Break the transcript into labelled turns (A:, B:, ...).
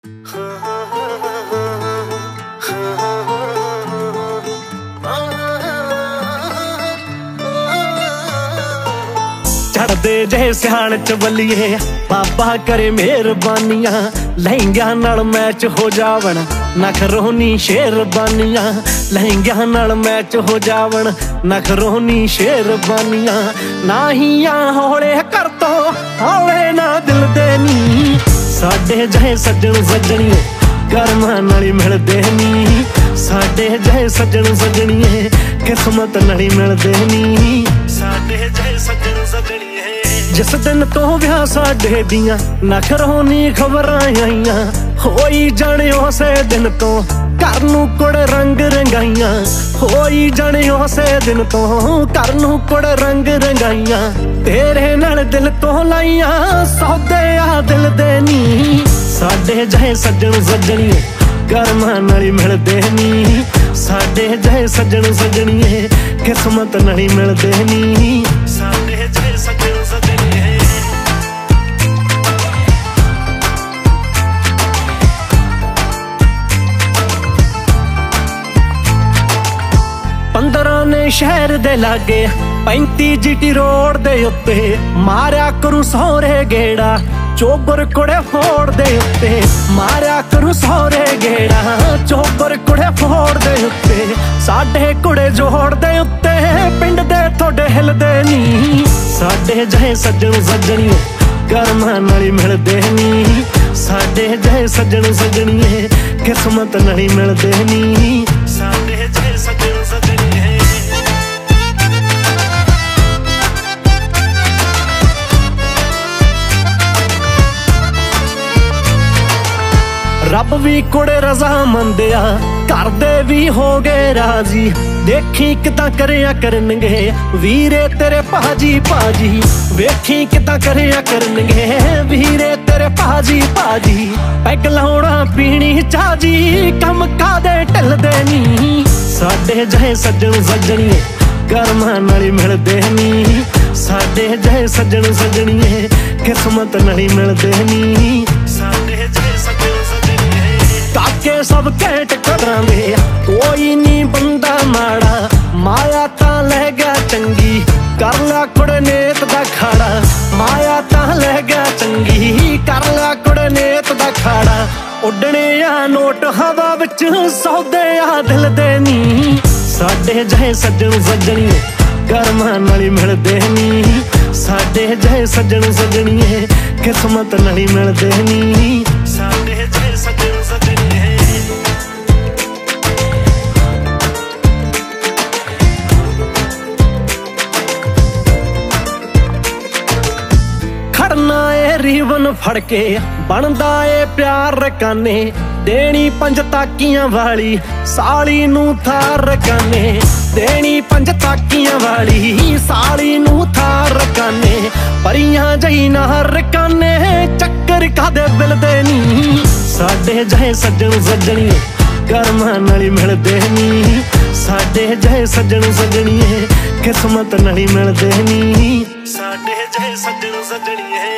A: चढ़दे जे सियाण च बल्लिए बाबा करे मेहरबानियां, लहंगिया नाल मैच हो जावन नखरोनी शेरबानियां, लहंगिया नाल मैच हो जावन नखरोनी शेरबानियां। नाहियां हौले कर तो हौले ना दिल दे नी, साडे जहे सज्जन सज्जणीए करमां नाल मिलदे नी, साडे जहे सज्जन सज्जणीए किस्मत नाल मिलदे नी, साडे जहे सज्जन सज्जणीए। जिस दिन तो विआह साडे दियां नखरोनी खबरां आईयां, होई जाने उसे दिन तो घर नूं कुड़ रंग रंगाइयां, होई जाने उसे दिन तो घर नूं कुड़ रंग रंगाइयां। तेरे नाल दिल तो लाइयां सौदे आ दिल दे नी, साडे जहे सज्जन सज्जणीए करमां नाल मिलदे नी, साडे जहे सज्जन सज्जणीए किस्मत नाल मिलदे नी, साडे जहे सज्जन सज्जणीए। पंद्रह ने शहर दे लागे 35 GT रोड दे उत्ते मारिया करू सौरे गेड़ा, चोबर कुड़े फोड़ दे उत्ते मारिया करू सौरे गेड़ा, चोबर कुड़े फोड़ दे उत्ते साडे कुड़े जोड़ दे उत्ते पिंड दे थोड़े हिलदे नी, साडे जहे सज्जन सज्जणीए करमां नाल मिलदे नी, साडे जहे सज्जन सज्जणीए किस्मत नाल मिलदे नी, साडे जहे सज्जन सज्जणीए। रब भी कुड़े रजा मंदिया घर दे भी हो गए राजी, देखी किता करिया करनगे वीरे तेरे भाजी भाजी, वेखी किता करिया करनगे वीरे तेरे भाजी भाजी। पैग लाउणा पीनी चाजी कम कादे ढलदे नी, साडे जहे सज्जन सज्जणीए करमां नाल मिलदे नी, साडे जहे सज्जन सज्जणीए किस्मत नाल मिलदे नी, साडे जहे सज्जन सज्जणीए। काके सब कैट करांदे कोई नी बंदा माड़ा, माया तां लै गया चंगी कर ला कुड़े नेत दा खाड़ा, माया तां लै गया चंगी कर ला कुड़े नेत दा खाड़ा। उड्डने आ नोट हवा विच सौदे आ दिल दे नी, साडे जहे सज्जन सज्जणीए करमां नाल मिलदे नी, साडे जहे सज्जन सज्जणीए किस्मत नाल मिलदे नी, साडे जहे सज्जन सज्जणीए। खड़ना ए रीवन फड़के बनदा ए प्यार रकाने, देनी पंज ताकियां वाली साली नू थार रकाने, देनी पंज ताकियां वाली साली नू थार रकाने। परियां जही नार रकाने चक्कर कादे बिलदे नी, साडे जहे सज्जन सज्जणीए करमां नाल मिलदे नी, साडे जहे सज्जन सज्जणीए किस्मत नाल मिलदे नी, साडे जहे सज्जन सज्जणीए।